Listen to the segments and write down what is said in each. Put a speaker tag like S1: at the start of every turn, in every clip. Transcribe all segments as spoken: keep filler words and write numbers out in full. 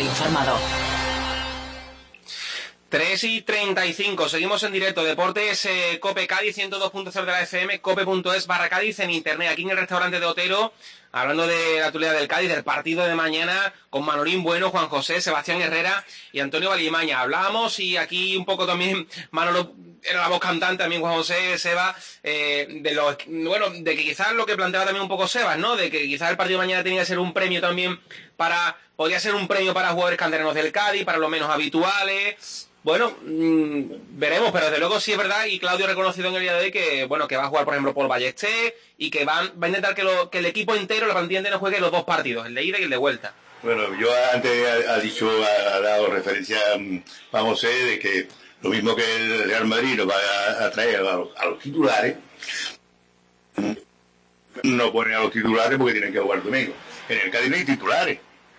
S1: informado.
S2: tres y treinta y cinco, seguimos en directo. Deportes, eh, Cope Cádiz, ciento dos punto cero de la F M, cope.es barra Cádiz en internet, aquí en el restaurante de Otero, hablando de la actualidad del Cádiz, del partido de mañana, con Manolín Bueno, Juan José, Sebastián Herrera y Antonio Valimaña. Hablábamos y aquí un poco también Manolo era la voz cantante, también Juan José, Seba, eh, de los, bueno, de que quizás lo que planteaba también un poco Sebas, ¿no? De que quizás el partido de mañana tenía que ser un premio también para, podría ser un premio para jugadores canteranos del Cádiz, para los menos habituales. Bueno, mmm, veremos, pero desde luego sí es verdad, y Claudio ha reconocido en el día de hoy que, bueno, que va a jugar, por ejemplo, Paul Ballester, y que va, va a intentar que, lo, que el equipo entero, la plantilla entera, juegue los dos partidos, el de ida y el de vuelta.
S3: Bueno, yo antes ha, ha dicho, ha, ha dado referencia a José de que lo mismo que el Real Madrid nos va a, a traer a los, a los titulares, no ponen a los titulares porque tienen que jugar domingo. En el Cádiz no hay titulares.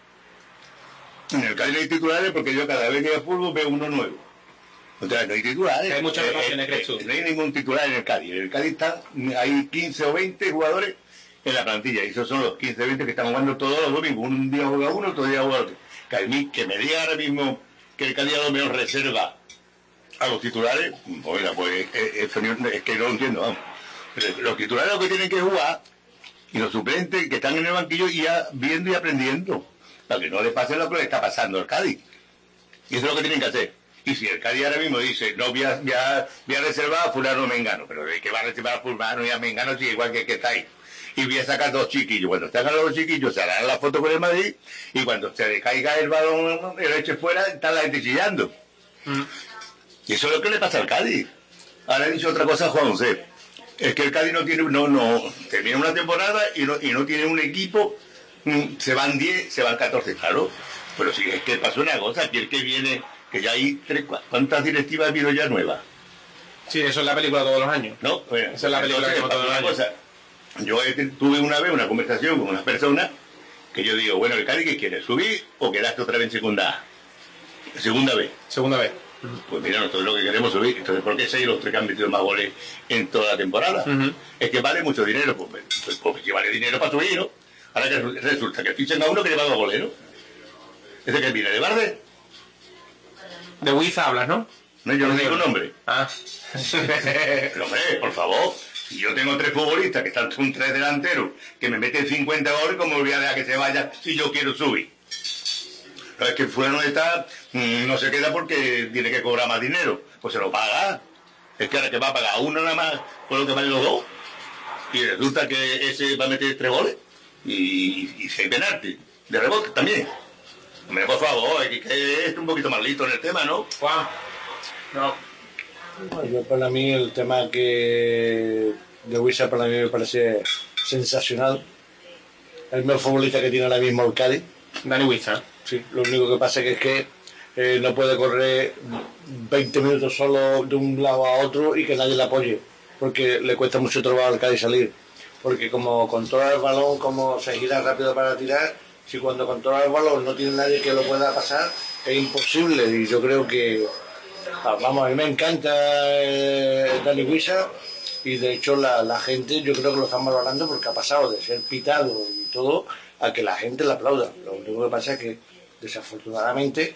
S3: En el Cádiz no hay titulares porque yo cada vez que veo fútbol veo uno nuevo. O sea, no hay titulares.
S2: Hay muchas rotaciones, ¿crees tú?
S3: No hay ningún titular en el Cádiz. En el Cádiz está, hay quince o veinte jugadores en la plantilla. Y esos son los quince o veinte que están jugando todos los domingos. Un día juega uno, otro día juega otro. Que, a mí, que me diga ahora mismo que el Cádiz a lo mejor reserva a los titulares, oiga, pues es, es que no lo entiendo, vamos. Pero los titulares lo que tienen que jugar y los suplentes que están en el banquillo y ya viendo y aprendiendo. Para que no le pase lo que le está pasando al Cádiz. Y eso es lo que tienen que hacer. Y si el Cádiz ahora mismo dice, no, voy a, voy a, voy a reservar a fulano Mengano, pero ¿de qué va a reservar a fulano y a Mengano si igual que, que está ahí? Y voy a sacar dos chiquillos. Cuando estén los dos chiquillos se harán la foto con el Madrid y cuando se le caiga el balón, el eche fuera, está la gente chillando. Mm. Y eso es lo que le pasa al Cádiz. Ahora he dicho otra cosa a Juan José. Es que el Cádiz no tiene, no, no, termina una temporada y no, y no tiene un equipo. Se van diez, se van catorce, claro. Pero si es que pasó una cosa, que el que viene, que ya hay tres, ¿cuántas directivas vino ya nuevas?
S2: Sí, eso es la película todos los años.
S3: No, bueno,
S2: esa es la película entonces, que todos los años. Cosa.
S3: Yo tuve una vez una conversación con una persona que yo digo, bueno, ¿el Cádiz qué quiere? ¿Subir o quedaste otra vez en segunda A? Segunda vez.
S2: Segunda vez.
S3: Pues mira, nosotros lo que queremos es subir. Entonces, ¿por qué seis los tres que han metido más goles en toda la temporada? Uh-huh. Es que vale mucho dinero. Pues, pues, pues que vale dinero para subir, ¿no? Ahora que resulta que fichan a uno que lleva dos goleros. ¿Ese que viene de Barde?
S2: De Wiz hablas, ¿no?
S3: No, yo no digo nombre.
S2: Ah.
S3: Pero hombre, por favor, si yo tengo tres futbolistas que están un tres delanteros, que me meten cincuenta goles, ¿cómo voy a dejar que se vaya si yo quiero subir? No, es que el fulano está, no se queda porque tiene que cobrar más dinero. Pues se lo paga. Es que ahora que va a pagar uno nada más por lo que valen los dos. Y resulta que ese va a meter tres goles. Y, y seis penaltis de rebote también. Hombre, por favor, hay que es un poquito más listo en el tema, ¿no?
S2: Juan, no.
S4: Bueno, yo para mí el tema que de Wisa para mí me parece sensacional. El mejor futbolista que tiene ahora mismo el Cádiz.
S2: Dani Wisa.
S4: Sí, lo único que pasa que es que eh, no puede correr veinte minutos solo de un lado a otro y que nadie le apoye, porque le cuesta mucho trabajo al Cádiz salir. Porque como controla el balón, como se gira rápido para tirar, si cuando controla el balón no tiene nadie que lo pueda pasar, es imposible. Y yo creo que, vamos, a mí me encanta eh, Dani Wisa, y de hecho la, la gente yo creo que lo están valorando porque ha pasado de ser pitado y todo a que la gente le aplauda. Lo único que pasa es que desafortunadamente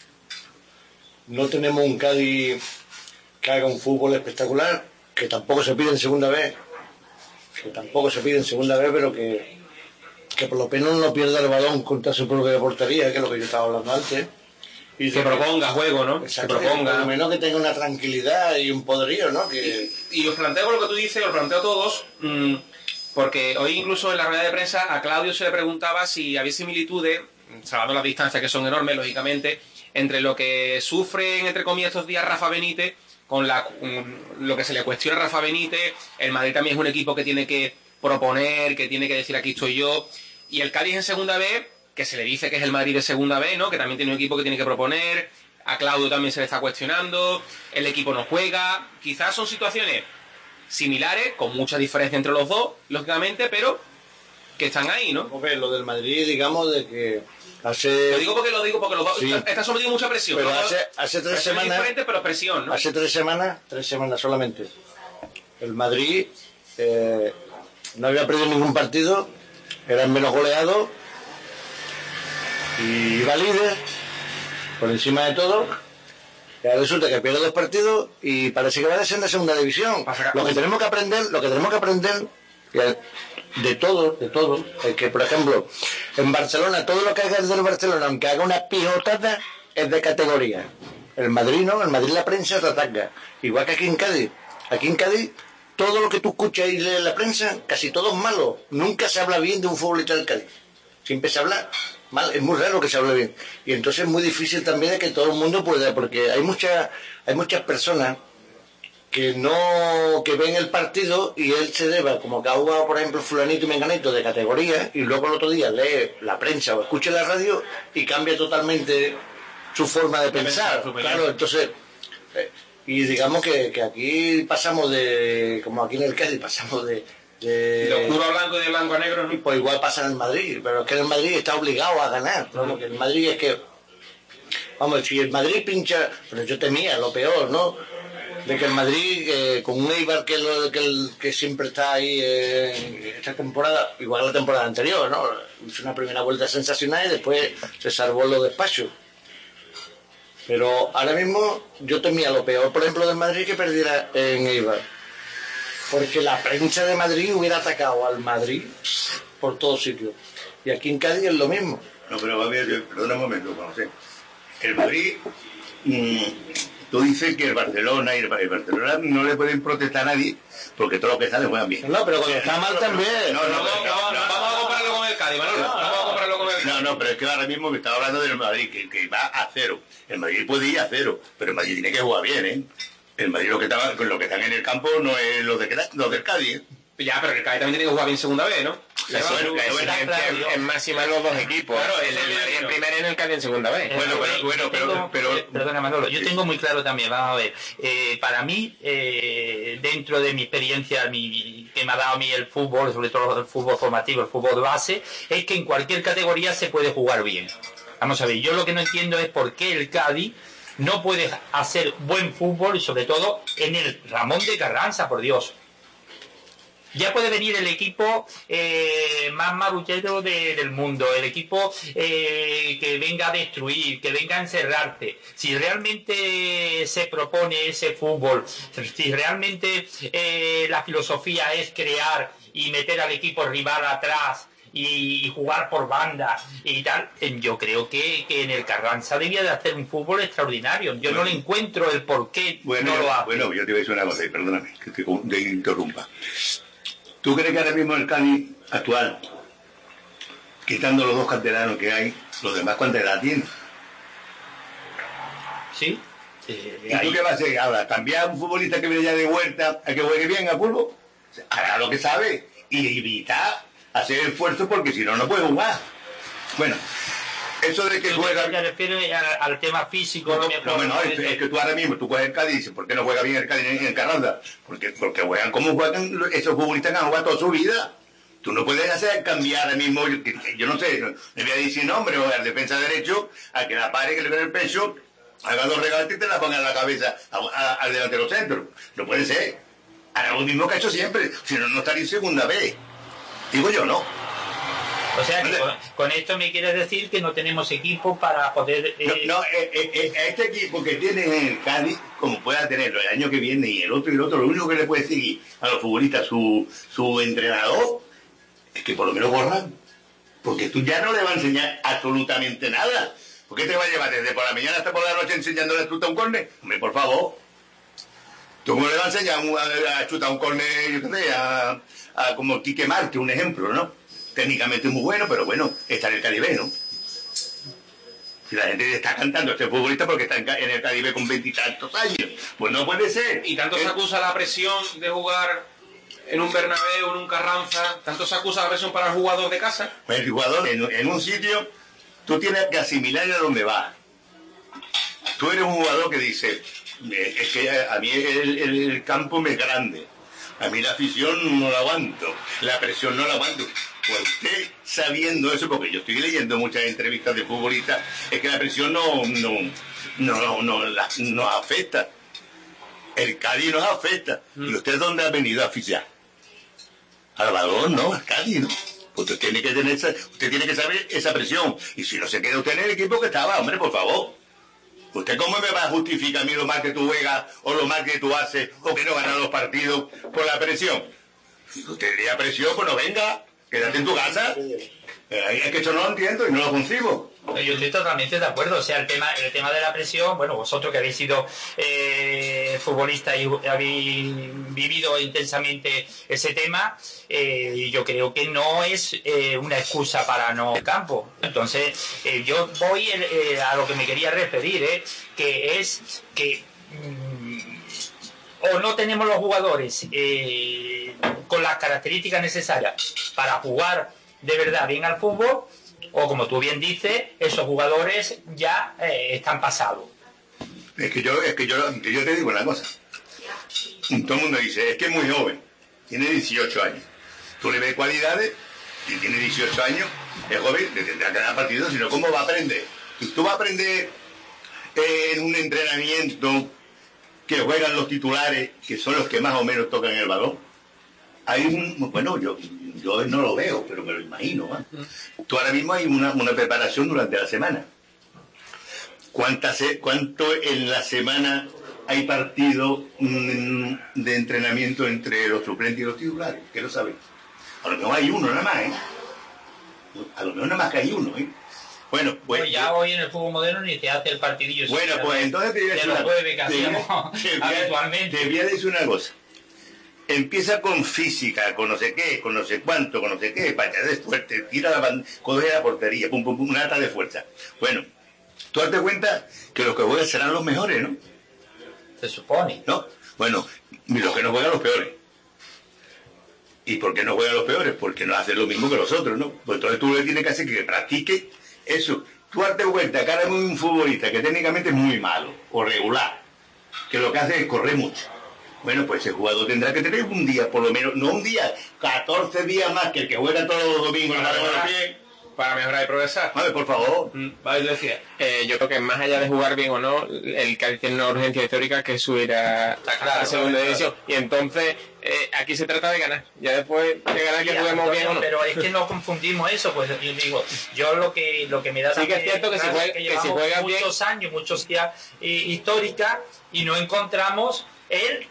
S4: no tenemos un Cádiz que haga un fútbol espectacular, que tampoco se pide en segunda vez. que tampoco se pide en segunda vez, pero que, que por lo menos no pierda el balón contra su propia portería, que es lo que yo estaba hablando antes.
S2: Y que proponga juego, ¿no?
S4: Exacto, que proponga. Por lo menos que tenga una tranquilidad y un poderío, ¿no? Que...
S2: Y, y os planteo lo que tú dices, os planteo a todos, mmm, porque hoy incluso en la rueda de prensa a Claudio se le preguntaba si había similitudes, salvando las distancias que son enormes, lógicamente, entre lo que sufren, entre comillas, estos días Rafa Benítez con la, lo que se le cuestiona a Rafa Benítez. El Madrid también es un equipo que tiene que proponer, que tiene que decir aquí estoy yo, y el Cádiz en segunda B, que se le dice que es el Madrid de segunda B, ¿no? Que también tiene un equipo que tiene que proponer, a Claudio también se le está cuestionando, el equipo no juega, quizás son situaciones similares, con mucha diferencia entre los dos, lógicamente, pero que están ahí, ¿no?
S4: Porque lo del Madrid, digamos, de que hace...
S2: Lo digo porque lo digo porque los dos
S4: sí.
S2: están sometidos a mucha presión.
S4: Pero
S2: ¿no?
S4: hace, hace tres semanas...
S2: diferente, pero presión, ¿no?
S4: Hace tres semanas, tres semanas solamente, el Madrid eh, no había perdido ningún partido, era el menos goleado y va líder por encima de todo. Y ahora resulta que pierde dos partidos y parece que va a descender a segunda división. Lo que tenemos que aprender, lo que tenemos que aprender de todo, de todo, es que por ejemplo en Barcelona todo lo que haga del Barcelona, aunque haga una pijotada, es de categoría. El Madrid no, el Madrid la prensa te ataca. Igual que aquí en Cádiz. Aquí en Cádiz todo lo que tú escuchas y lees en la prensa, casi todo es malo. Nunca se habla bien de un futbolista del Cádiz. Siempre se habla mal, es muy raro que se hable bien. Y entonces es muy difícil también de que todo el mundo pueda, porque hay muchas, hay muchas personas que no, que ven el partido y él se deba, como que ha jugado por ejemplo fulanito y menganito de categoría, y luego el otro día lee la prensa o escucha la radio y cambia totalmente su forma de pensar. Claro, entonces, eh, y digamos que, que aquí pasamos de, como aquí en el Cádiz, pasamos de
S2: de, de oscuro a blanco y de blanco a negro, ¿no?
S4: Pues igual pasa en el Madrid, pero es que en el Madrid está obligado a ganar, ¿no? Que el Madrid es que, vamos, si el Madrid pincha, pero yo temía lo peor, ¿no? De que el Madrid, eh, con un Eibar que, lo, que, el, que siempre está ahí eh, esta temporada, igual la temporada anterior, ¿no? Hizo una primera vuelta sensacional y después se salvó los despachos. Pero ahora mismo yo temía lo peor, por ejemplo, del Madrid, que perdiera en Eibar. Porque la prensa de Madrid hubiera atacado al Madrid por todos sitios. Y aquí en Cádiz es lo mismo.
S3: No, pero a ver, perdona un momento, José. El Madrid, mmm, tú dices que el Barcelona y el, el Barcelona no le pueden protestar a nadie porque todo lo que sale juegan bien.
S4: No, pero cuando está mal también.
S3: No, no, no,
S2: no, no, vamos a compararlo con el Cádiz, Manolo. No, vamos a compararlo con el Cádiz.
S3: No, no, pero es que ahora mismo me estaba hablando del Madrid, que, que va a cero. El Madrid puede ir a cero, pero el Madrid tiene que jugar bien, ¿eh? El Madrid lo que, estaba, lo que están en el campo no es los, de, los del Cádiz, ¿eh?
S2: Ya, pero el Cádiz también tiene que jugar bien segunda vez, ¿no?
S1: La exigencia es máxima en los dos equipos.
S2: Claro,
S1: el, el Madrid en primera y en el Cádiz en segunda vez.
S3: Bueno, bueno, bueno, pero,
S5: tengo,
S3: pero,
S5: eh, perdona Manolo, yo tengo muy claro también, vamos a ver, eh, para mí, eh, dentro de mi experiencia mi, que me ha dado a mí el fútbol, sobre todo el fútbol formativo, el fútbol de base, es que en cualquier categoría se puede jugar bien. Vamos a ver, yo lo que no entiendo es por qué el Cádiz no puede hacer buen fútbol, y sobre todo en el Ramón de Carranza, por Dios. Ya puede venir el equipo eh, más marullero de, del mundo, el equipo eh, que venga a destruir, que venga a encerrarte. Si realmente se propone ese fútbol, si realmente eh, la filosofía es crear y meter al equipo rival atrás y, y jugar por banda y tal, yo creo que, que en el Carranza debía de hacer un fútbol extraordinario. Yo bueno, no le encuentro el por qué
S3: bueno,
S5: no lo hace.
S3: Bueno, yo te voy a decir una cosa, y perdóname que te, te interrumpa. ¿Tú crees que ahora mismo el Cádiz actual, quitando los dos canteranos que hay, los demás cuánta edad tienen?
S5: Sí.
S3: Eh, ¿Y ahí... tú qué vas a hacer ahora? ¿Cambiar a un futbolista que viene ya de vuelta a que juegue bien a fútbol? Hará lo que sabe y evitar hacer esfuerzo porque si no, no puede jugar. Bueno, eso de que juega...
S5: ¿Te refieres al, al tema físico?
S3: No, no, no, no es, es que tú ahora mismo, tú juegas el Cádiz y dices, ¿por qué no juega bien el Cádiz en el Carranza? Porque, porque juegan como juegan esos futbolistas que han jugado toda su vida. Tú no puedes hacer cambiar ahora mismo, yo, yo no sé, le voy a decir nombre o al defensa derecho, a que la pare, que le den el pecho, haga dos regates y te la ponga en la cabeza a, a, al delantero centro. No puede ser. Hará lo mismo que ha hecho siempre, si no, no estaría en segunda vez. Digo yo, no.
S5: O sea, que con, con esto me quieres decir que no tenemos equipo para poder...
S3: Eh... No, no eh, eh, eh, este equipo que tiene en el Cádiz, como pueda tenerlo el año que viene y el otro y el otro, lo único que le puede seguir a los futbolistas su, su entrenador es que por lo menos corran. Porque tú ya no le vas a enseñar absolutamente nada. ¿Por qué te va a llevar desde por la mañana hasta por la noche enseñándole a chutar un córner? Hombre, por favor. ¿Tú cómo le vas a enseñar a, a chutar un córner, yo qué sé, a, a como Quique Marte, un ejemplo, ¿no? Técnicamente muy bueno, pero bueno, está en el Caribe, ¿no? Si la gente está cantando a este futbolista porque está en el Caribe con veintitantos años, pues no puede ser.
S2: Y tanto
S3: ¿Eh?
S2: se acusa la presión de jugar en un Bernabéu, en un Carranza, tanto se acusa la presión para el jugador de casa.
S3: Pues el jugador en, en un sitio, tú tienes que asimilar a dónde vas. Tú eres un jugador que dice, es que a mí el, el, el campo me es grande. A mí la afición no la aguanto, la presión no la aguanto. Pues usted sabiendo eso, porque yo estoy leyendo muchas entrevistas de futbolistas, es que la presión no no no no, la, nos afecta. El Cádiz nos afecta. Mm. ¿Y usted dónde ha venido a aficionar? Al balón, ¿no? Al Cádiz, ¿no? Usted tiene que tener esa, usted tiene que saber esa presión. Y si no se queda usted en el equipo que estaba, hombre, por favor. ¿Usted cómo me va a justificar a mí lo mal que tú juegas o lo mal que tú haces o que no ganas los partidos por la presión? Si usted tenía presión, pues no venga, quédate en tu casa. Eh, es que yo no lo entiendo y no lo concibo.
S5: Yo estoy totalmente de acuerdo. O sea, el tema, el tema de la presión, bueno, vosotros que habéis sido eh, futbolistas y habéis vivido intensamente ese tema, eh, yo creo que no es eh, una excusa para no el campo. Entonces, eh, yo voy eh, a lo que me quería referir, eh, que es que mmm, o no tenemos los jugadores eh, con las características necesarias para jugar de verdad bien al fútbol, o como tú bien dices, esos jugadores ya eh, están pasados.
S3: Es que yo, es que yo, que yo te digo una cosa. Todo el mundo dice, es que es muy joven, tiene dieciocho años. Tú le ves cualidades y tiene dieciocho años, es joven, le tendrá que dar partido, sino ¿cómo va a aprender? Tú vas a aprender en un entrenamiento que juegan los titulares, que son los que más o menos tocan el balón. Hay un, bueno, yo, yo no lo veo, pero me lo imagino, ¿eh? Tú ahora mismo hay una, una preparación durante la semana. ¿Cuántas, ¿Cuánto en la semana hay partido mm, de entrenamiento entre los suplentes y los titulares? ¿Qué lo sabéis? A lo mejor hay uno nada más, ¿eh? A lo mejor nada más que hay uno, ¿eh? Bueno, pues...
S5: pues ya hoy en el fútbol moderno ni te hace el partidillo.
S3: Bueno, pues entonces te voy a decir una cosa. Habitualmente. Te voy a decir una cosa. Empieza con física, con no sé qué, con no sé cuánto, con no sé qué, patada fuerte, tira la band... coge la portería, pum, pum, pum, una ata de fuerza. Bueno, tú date cuenta que los que juegan serán los mejores, ¿no?
S5: Se supone.
S3: ¿No? Bueno, y los que no juegan los peores. ¿Y por qué no juegan los peores? Porque no hacen lo mismo que los otros, ¿no? Pues entonces tú le tienes que hacer que practique eso. Tú date cuenta que ahora hay un futbolista que técnicamente es muy malo, o regular, que lo que hace es correr mucho. Bueno, pues ese jugador tendrá que tener un día, por lo menos, no un día, catorce días más que el que juega todos los domingos
S1: para, mejorar, bien, para mejorar y progresar.
S3: Vale, por favor.
S1: Mm, vale, yo decía, eh, yo creo que más allá de jugar bien o no, el Cádiz tiene una urgencia histórica que es subir a, a la segunda claro, división. Claro. Y entonces, eh, aquí se trata de ganar. Ya después de ganar, que juguemos bien o no.
S5: Pero es que no confundimos eso, pues yo digo, yo lo que lo que me da
S1: sí que es cierto que si juega,
S5: que
S1: que si juegas
S5: muchos
S1: bien,
S5: años, muchos días eh, históricas, y no encontramos el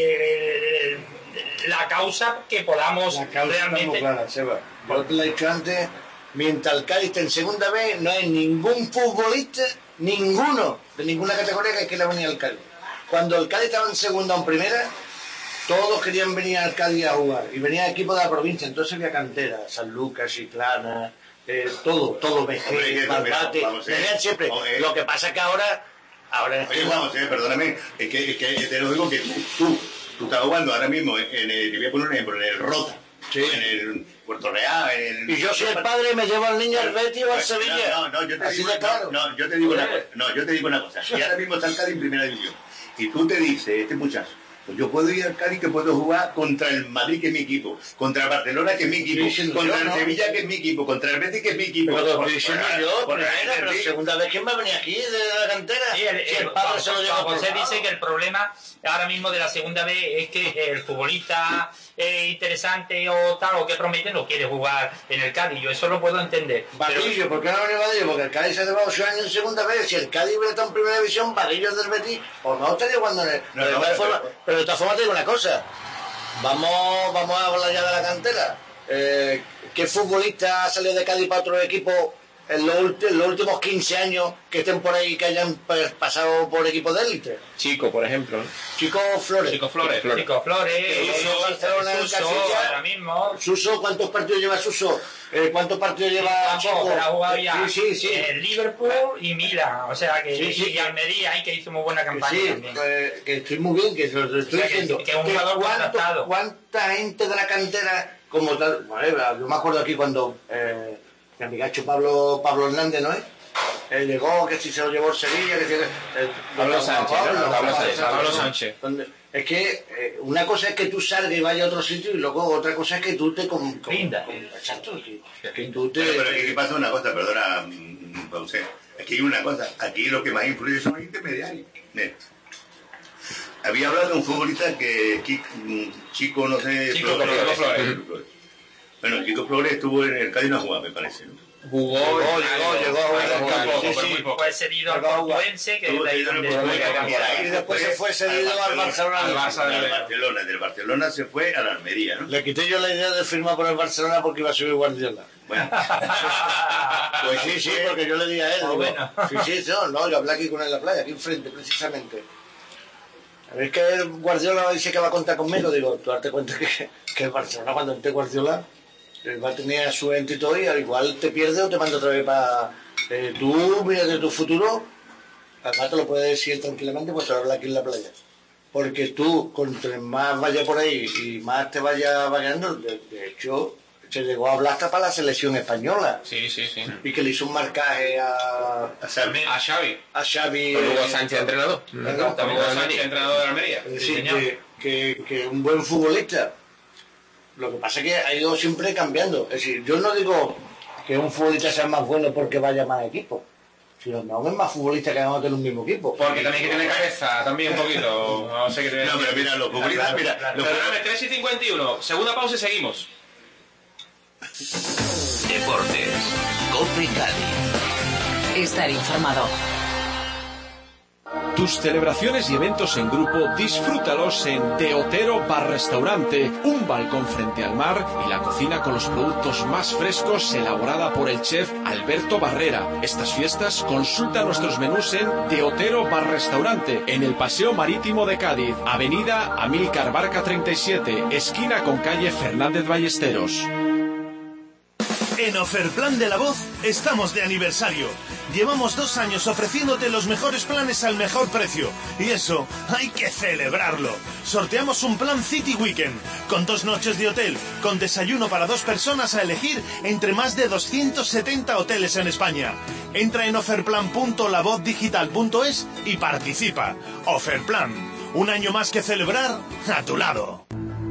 S5: Eh, la causa que podamos
S4: la causa
S5: realmente
S4: clara, Seba. Yo te lo he dicho antes, mientras el Cádiz está en segunda vez no hay ningún futbolista, ninguno de ninguna categoría que quiera venir al Cádiz. Cuando el Cádiz estaba en segunda o en primera, todos querían venir al Cádiz a jugar y venía equipo de la provincia, entonces había cantera, San Lucas, Chiclana, eh, todo, todo B G, Barbate, venían siempre. Okay. Lo que pasa es que ahora Ahora
S3: Oye, vamos, eh, perdóname, es que, es que te lo digo que tú, tú estás jugando ahora mismo en el, te voy a poner un ejemplo, en el Rota, sí, en el Puerto Real, en el...
S4: Y yo soy el padre y me llevo al niño al Betis o al Sevilla.
S3: No, no, yo te digo, no, no, yo te digo una cosa, no, yo te digo una cosa, si ahora mismo está el Cádiz en primera división, y tú te dices, este muchacho, pues yo puedo ir al Cádiz, que puedo jugar contra el Madrid, que es mi equipo, contra el Barcelona, que es mi equipo, sí, contra yo, el ¿no? Sevilla, que es mi equipo, contra el Betis, que es mi equipo.
S4: Pero lo estoy diciendo yo, por primera, pero segunda vez, ¿quién va a venir aquí de la cantera?
S5: Sí, el,
S4: si
S5: el,
S4: el padre
S5: el,
S4: se lo lleva por
S5: José dice que el problema ahora mismo de la segunda vez es que el futbolista eh, interesante o tal, o que promete, no quiere jugar en el Cádiz. Yo eso lo puedo entender.
S4: Barrillo, ¿por qué no ha venido Barrillo? Porque el Cádiz se ha llevado ocho años en segunda vez. Si el Cádiz hubiera estado en primera división, Barrillo es del Betis, pues no estaría jugando en el...
S3: No,
S4: pero,
S3: no,
S4: de
S3: pero,
S4: forma,
S3: pero,
S4: pero de todas formas te digo una cosa. Vamos, vamos a hablar ya de la cantera. Eh, ¿Qué futbolista ha salido de Cádiz para otro equipo en los, en los últimos quince años que estén por ahí, que hayan pasado por equipos de élite?
S1: Chico, por ejemplo.
S4: Chico Flores.
S2: Chico Flores.
S5: Chico Flores.
S4: Suso, Barcelona,
S5: Suso,
S4: Casilla,
S5: ahora mismo.
S4: Suso, ¿cuántos partidos lleva Suso? Eh, ¿Cuántos partidos lleva
S5: Chico? Ha jugado ya
S4: sí, sí, sí.
S5: el Liverpool y Milan. O sea que
S4: sí, sí,
S5: y Almería, ahí que hizo muy buena campaña
S4: sí,
S5: también.
S4: Pues, que estoy muy bien, que se lo estoy
S5: o sea,
S4: diciendo.
S5: Que, que un jugador
S4: ¿cuánto, ¿Cuánta gente de la cantera, como tal? Vale, yo me acuerdo aquí cuando eh, mi amigacho Pablo, Pablo Hernández, ¿no es? Él llegó, que si se lo llevó el Sevilla, que si... Eh,
S1: Pablo Sánchez,
S4: Pablo,
S1: ¿no? Pablo
S4: Sánchez,
S1: Pablo Sánchez.
S4: Donde, es que eh, una cosa es que tú salgas y vayas a otro sitio y luego otra cosa es que tú te... Con, con,
S5: Rinda.
S4: Con, exacto, que, que tú te...
S3: Bueno, pero aquí que pasa una cosa, perdona, Pausé. Aquí hay una cosa, aquí lo que más influye son los intermediarios. Mira. Había hablado de un futbolista que, Chico, no sé...
S5: Chico Flores.
S3: Flores. Bueno, Kiko Flores estuvo en el Cádiz una jugada, me parece, ¿no?
S2: Jugó,
S4: llegó, llegó, llegó a jugar en el campo.
S5: Sí, sí, fue cedido al Portuense, que es de ahí donde
S4: Y después se fue cedido al Barcelona.
S2: Al Barça
S3: del Barcelona. Del Barcelona se fue a la Almería, ¿no?
S4: Le quité yo la idea de firmar por el Barcelona porque iba a subir Guardiola.
S3: Bueno.
S4: Pues sí, sí, porque yo le di a él.
S5: Ah,
S4: Digo,
S5: bueno.
S4: sí, sí, no, no, yo hablé aquí con él en la playa, aquí enfrente, precisamente. A ver, que el Guardiola dice que va a contar conmigo. Digo, tú date cuenta que, que el Barcelona, cuando esté Guardiola, va a tener su ente y todo, y al igual te pierdes o te manda otra vez para... Eh, tú, mira de tu futuro, además te lo puedes decir tranquilamente, pues te lo habla aquí en la playa. Porque tú, contra más vaya por ahí y más te vaya variando, de, de hecho, se llegó a hablar hasta para la selección española.
S2: Sí, sí, sí.
S4: Y que le hizo un marcaje a...
S3: A Xavi.
S2: A Xavi.
S4: A Xavi...
S1: Con Hugo Sánchez, entrenador.
S4: ¿no?
S2: También Hugo Sánchez, entrenador de Almería.
S4: Es
S5: Sí,
S4: decir,
S5: señor.
S4: que, que, que un buen futbolista. Lo que pasa es que ha ido siempre cambiando. Es decir, yo no digo que un futbolista sea más bueno porque vaya más equipo, sino que aún es más futbolista que ganado en un mismo equipo.
S2: Porque también hay que tener cabeza, también un poquito. No sé qué te voy a
S3: No,
S2: decir.
S3: pero mira, los futbolistas, mira, los
S2: Perdóname, tres y cincuenta y uno. Segunda pausa y seguimos.
S6: Deportes. COPE Cádiz.
S7: Estar informado.
S8: Tus celebraciones y eventos en grupo, disfrútalos en De Otero Bar Restaurante, un balcón frente al mar y la cocina con los productos más frescos elaborada por el chef Alberto Barrera. Estas fiestas, consulta nuestros menús en De Otero Bar Restaurante, en el Paseo Marítimo de Cádiz, Avenida Amílcar Barca treinta y siete, esquina con calle Fernández Ballesteros.
S9: En Oferplan de La Voz estamos de aniversario. Llevamos dos años ofreciéndote los mejores planes al mejor precio. Y eso hay que celebrarlo. Sorteamos un plan City Weekend, con dos noches de hotel, con desayuno para dos personas a elegir entre más de doscientos setenta hoteles en España. Entra en oferplan punto la voz digital punto es y participa. Oferplan, un año más que celebrar a tu lado.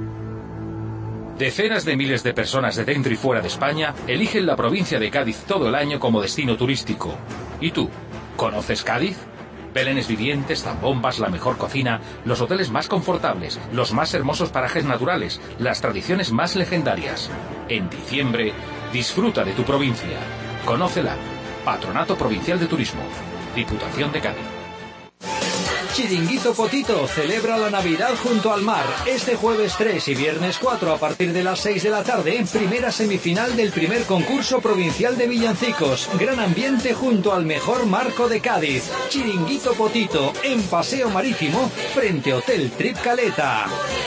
S10: Decenas de miles de personas de dentro y fuera de España eligen la provincia de Cádiz todo el año como destino turístico. ¿Y tú? ¿Conoces Cádiz? Belenes vivientes, zambombas, la mejor cocina, los hoteles más confortables, los más hermosos parajes naturales, las tradiciones más legendarias. En diciembre, disfruta de tu provincia. Conócela. Patronato Provincial de Turismo. Diputación de Cádiz.
S11: Chiringuito Potito celebra la Navidad junto al mar. Este jueves tres y viernes cuatro a partir de las seis de la tarde en primera semifinal del primer concurso provincial de villancicos. Gran ambiente junto al mejor marco de Cádiz. Chiringuito Potito en Paseo Marítimo frente Hotel Trip Caleta.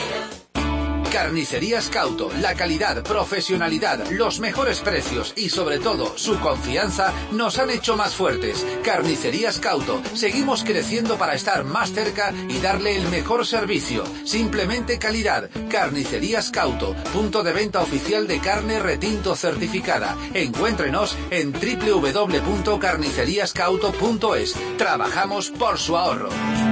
S6: Carnicerías Cauto, la calidad, profesionalidad, los mejores precios y sobre todo su confianza nos han hecho más fuertes. Carnicerías Cauto, seguimos creciendo para estar más cerca y darle el mejor servicio. Simplemente calidad. Carnicerías Cauto, punto de venta oficial de carne retinto certificada. Encuéntrenos en doble u doble u doble u punto carnicerías cauto punto es. Trabajamos por su ahorro.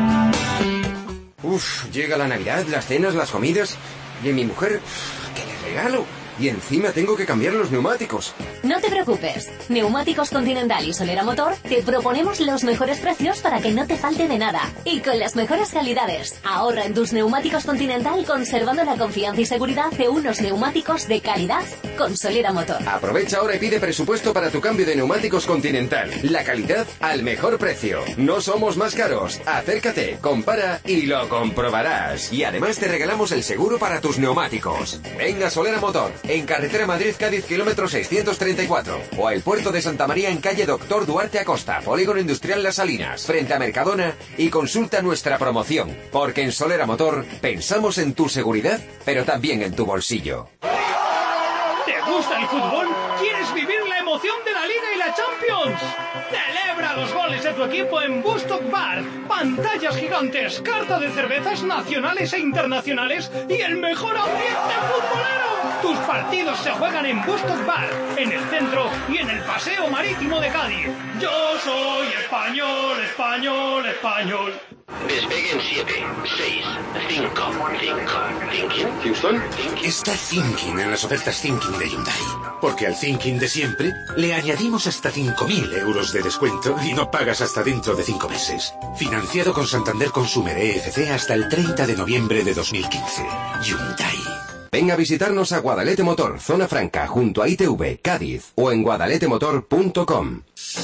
S12: Uf, llega la Navidad, las cenas, las comidas. Y en mi mujer, ¿qué le regalo? Y encima tengo que cambiar los neumáticos.
S13: No te preocupes. Neumáticos Continental y Solera Motor te proponemos los mejores precios para que no te falte de nada. Y con las mejores calidades. Ahorra en tus neumáticos Continental conservando la confianza y seguridad de unos neumáticos de calidad con Solera Motor.
S12: Aprovecha ahora y pide presupuesto para tu cambio de neumáticos Continental. La calidad al mejor precio. No somos más caros. Acércate, compara y lo comprobarás. Y además te regalamos el seguro para tus neumáticos. Venga, Solera Motor. En carretera Madrid-Cádiz, kilómetro seiscientos treinta y cuatro. O a el puerto de Santa María en calle Doctor Duarte Acosta, Polígono Industrial Las Salinas, frente a Mercadona, y consulta nuestra promoción. Porque en Solera Motor pensamos en tu seguridad, pero también en tu bolsillo.
S14: ¿Te gusta el fútbol? ¿Quieres vivir la emoción de la Liga y la Champions? Celebra los goles de tu equipo en Bustock Bar. Pantallas gigantes, carta de cervezas nacionales e internacionales y el mejor ambiente futbolero. Tus partidos se juegan en Bustock Bar, en el centro y en el Paseo Marítimo de Cádiz. Yo soy español, español, español.
S6: Despeguen siete, seis, cinco, cinco, Thinking.
S15: Houston. Está Thinking en las ofertas Thinking de Hyundai. Porque al Thinking de siempre le añadimos hasta cinco mil euros de descuento y no pagas hasta dentro de cinco meses. Financiado con Santander Consumer E F C hasta el treinta de noviembre de dos mil quince. Hyundai.
S12: Ven a visitarnos a Guadalete Motor, Zona Franca, junto a I T V, Cádiz, o en guadalete motor punto com.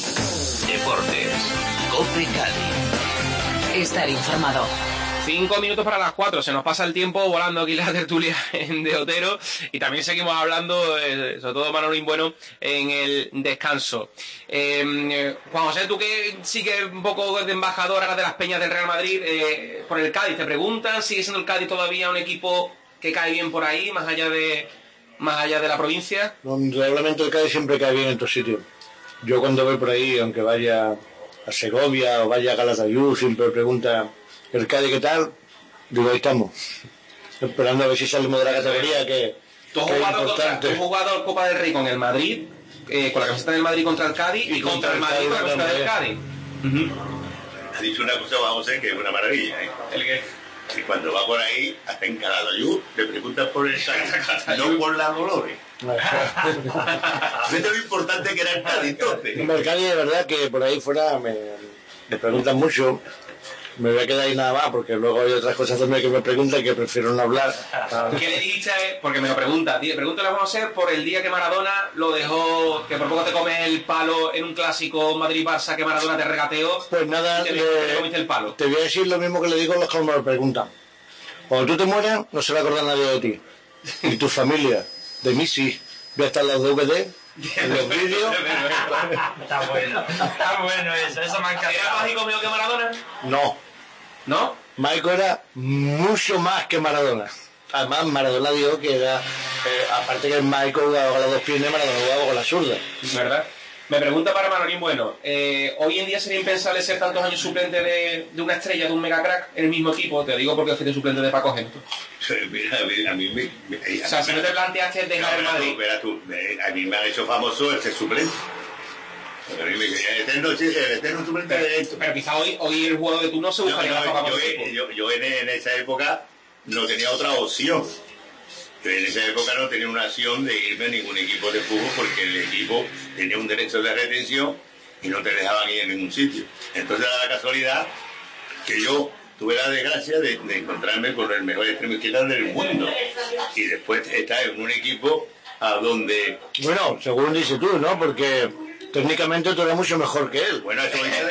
S7: Deportes. COPE Cádiz.
S13: Estar informado.
S2: Cinco minutos para las cuatro, se nos pasa el tiempo volando aquí la tertulia en de Otero y también seguimos hablando, eh, sobre todo Manolín Bueno, en el descanso. Eh, Juan José, tú que sigues un poco de embajador ahora de las peñas del Real Madrid, eh, por el Cádiz, te preguntan, ¿sigue siendo el Cádiz todavía un equipo que cae bien por ahí, más allá de más allá de la provincia?
S4: No, realmente el Cádiz siempre cae bien en otros sitios. Yo cuando voy por ahí, aunque vaya a Segovia o vaya a Calatayud, siempre pregunta... ¿El Cádiz qué tal? Digo, ahí estamos. Esperando a ver si salimos de la categoría, que,
S2: ¿Tú has
S4: que es
S2: jugado, contra,
S4: importante.
S2: tú has jugado Copa del Rey con el Madrid, eh, con la camiseta del Madrid contra el Cádiz, y, y contra, contra el Madrid con la camiseta del Cádiz?
S3: Uh-huh. Ha dicho una cosa, Juan José, que es una maravilla, ¿eh?
S2: ¿El qué?
S3: Que cuando va por ahí, hasta en Calatayud, le preguntas por el Cádiz, no por la Dolores. Esto es lo importante que era el Cádiz, entonces.
S4: El Cádiz, de verdad, que por ahí fuera me, me preguntan mucho. Me voy a quedar ahí nada más, porque luego hay otras cosas también que me preguntan que prefiero no hablar.
S2: ¿Qué le dijiste? Porque me lo pregunta. Pregúntale a Juan José por el día que Maradona lo dejó, que por poco te comes el palo en un clásico Madrid-Barça, que Maradona te regateó.
S4: Pues nada,
S2: te,
S4: le,
S2: te comiste el palo.
S4: Te voy a decir lo mismo que le digo a los que me lo preguntan. Cuando tú te mueras, no se va a acordar nadie de ti. Ni tu familia. De mí sí. Voy a estar en los D V D, en los vídeos.
S5: Está bueno, está bueno eso, eso me ha encantado.
S2: ¿Era mágico mío que Maradona?
S4: No.
S2: ¿No?
S4: Michael era mucho más que Maradona. Además, Maradona dijo que era, eh, aparte que el Michael jugaba con las dos piernas, Maradona jugaba con la zurda.
S2: ¿Verdad? Me pregunta para Manolín Bueno, eh, hoy en día sería impensable ser tantos años suplente de, de una estrella, de un mega crack, en el mismo equipo. Te digo porque fuiste suplente de Paco Gento.
S3: Mira, a mí me... me
S2: o sea, si no te planteaste el dejar el Madrid...
S3: Verás tú, a mí me han hecho famoso el ser suplente. Pero a mí me quería el eterno, el eterno suplente de esto.
S2: Pero quizá hoy, hoy el jugador de turno se buscaría
S3: no, no,
S2: la Copa
S3: yo, yo, yo en, en esa época no tenía otra opción. Yo en esa época no tenía una opción de irme a ningún equipo de fútbol porque el equipo tenía un derecho de retención y no te dejaban ir en ningún sitio. Entonces da la casualidad que yo tuve la desgracia de, de encontrarme con el mejor extremo izquierdo del mundo y después estar en un equipo a donde...
S4: Bueno, según dices tú, ¿no? Porque técnicamente tú eres mucho mejor que él.
S3: Bueno, eso dice...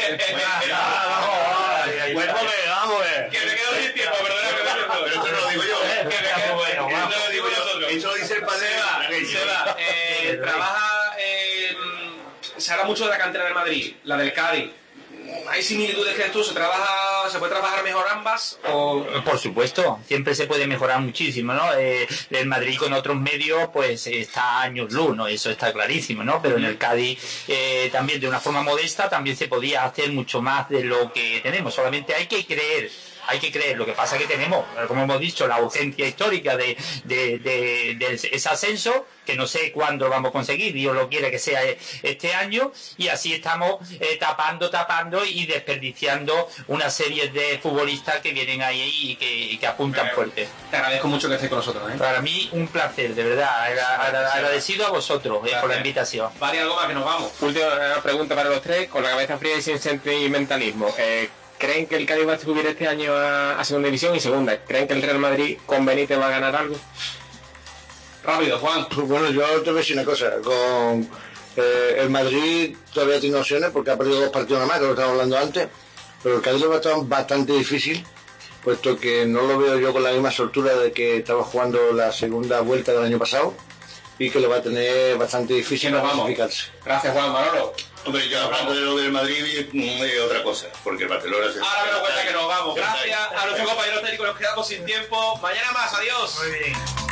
S4: Bueno, vamos,
S2: que me quedo sin tiempo, perdona.
S3: Pero esto no lo digo yo.
S2: Que me quedo bueno,
S3: esto no lo digo yo. Eso dice el padre.
S2: Seba, eh, trabaja... Eh, se habla mucho de la cantera del Madrid, la del Cádiz. ¿Hay similitudes que tú? ¿Se trabaja, se puede trabajar mejor ambas? O...
S5: Por supuesto, siempre se puede mejorar muchísimo, ¿no? Eh, el Madrid con otros medios, pues está a años luz, ¿no? Eso está clarísimo, ¿no? Pero en el Cádiz, eh, también de una forma modesta, también se podía hacer mucho más de lo que tenemos. Solamente hay que creer. Hay que creer, lo que pasa es que tenemos, como hemos dicho, la urgencia histórica de, de, de, de ese ascenso, que no sé cuándo vamos a conseguir, Dios lo quiere que sea este año, y así estamos eh, tapando, tapando y desperdiciando una serie de futbolistas que vienen ahí y que, y que apuntan bueno, fuerte.
S2: Te agradezco mucho que estés con nosotros, ¿eh?
S5: Para mí, un placer, de verdad, agra agradecido a vosotros eh, por la invitación.
S2: Vale, algo más que nos vamos.
S1: Última pregunta para los tres, con la cabeza fría y sin sentimentalismo. Eh, ¿Creen que el Cádiz va a subir este año a, a segunda división? Y segunda, ¿creen que el Real Madrid con Benítez va a ganar algo?
S2: Rápido, Juan.
S4: Pues bueno, yo te voy a decir una cosa. Con eh, el Madrid todavía tiene opciones porque ha perdido dos partidos nada más, que lo estábamos hablando antes. Pero el Cádiz lo va a estar bastante difícil, puesto que no lo veo yo con la misma soltura de que estaba jugando la segunda vuelta del año pasado y que lo va a tener bastante difícil para clasificarse.
S2: Gracias, Juan. Manolo.
S3: Hombre, yo hablando de lo del Madrid es otra cosa, porque el Barcelona se...
S2: Ahora me doy cuenta que nos vamos. Gracias a nuestro compañero técnico, nos quedamos sin tiempo. Mañana más, adiós.
S5: Muy bien.